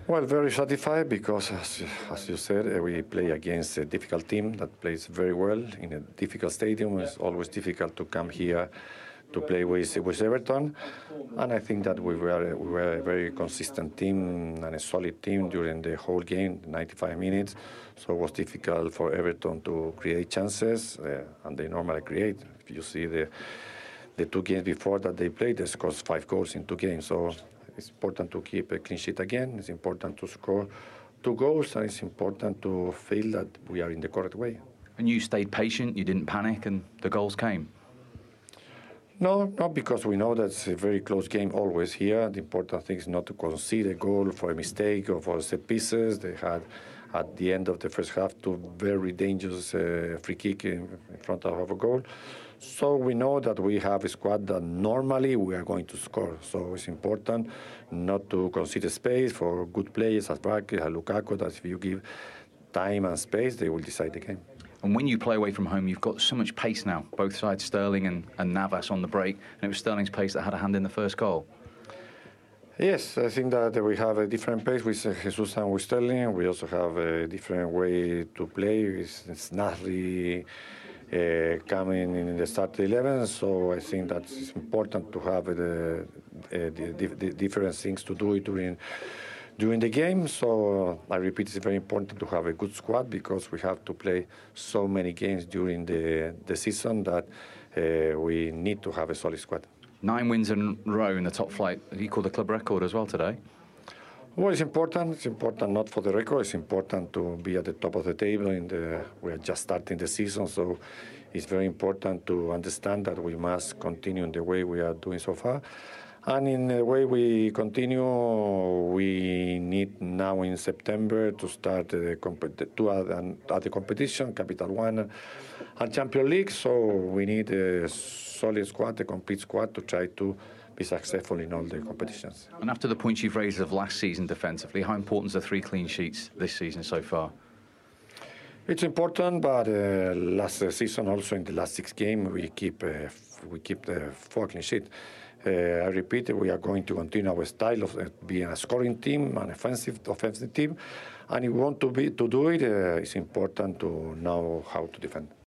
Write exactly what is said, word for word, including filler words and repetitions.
Well, very satisfied because, as, as you said, uh, we play against a difficult team that plays very well in a difficult stadium. It's always difficult to come here to play with, with Everton. And I think that we were, we were a very consistent team and a solid team during the whole game, ninety-five minutes. So it was difficult for Everton to create chances, uh, and they normally create. If you see the, the two games before that they played, they scored five goals in two games. So it's important to keep a clean sheet again. It's important to score two goals, and it's important to feel that we are in the correct way. And you stayed patient, you didn't panic, and the goals came? No, not because we know that it's a very close game always here. The important thing is not to concede a goal for a mistake or for set pieces. They had, at the end of the first half, two very dangerous uh, free kick in, in front of our goal. So we know that we have a squad that normally we are going to score. So it's important not to concede space for good players as Barkley, as Lukaku, that if you give time and space, they will decide the game. And when you play away from home, you've got so much pace now, both sides, Sterling and, and Navas on the break, and it was Sterling's pace that had a hand in the first goal. Yes, I think that we have a different pace with Jesus and with Sterling. We also have a different way to play. It's, it's not really uh, coming in the start eleven, so I think that it's important to have the, uh, the, the different things to do it during during the game. So uh, I repeat, it's very important to have a good squad because we have to play so many games during the, the season that uh, we need to have a solid squad. Nine wins in a row in the top flight. You equalled the club record as well today. Well, it's important. It's important not for the record. It's important to be at the top of the table. In the, we are just starting the season, so it's very important to understand that we must continue in the way we are doing so far. And in the way we continue, we need now in September to start the comp- two other, other competition, Capital One and Champions League. So we need a solid squad, a complete squad, to try to be successful in all the competitions. And after the points you've raised of last season defensively, how important are the three clean sheets this season so far? It's important, but uh, last season also in the last six games we keep uh, we keep the four clean sheets. Uh, I repeat, we are going to continue our style of uh, being a scoring team, an offensive offensive team, and if we want to be to do it, uh, it's important to know how to defend.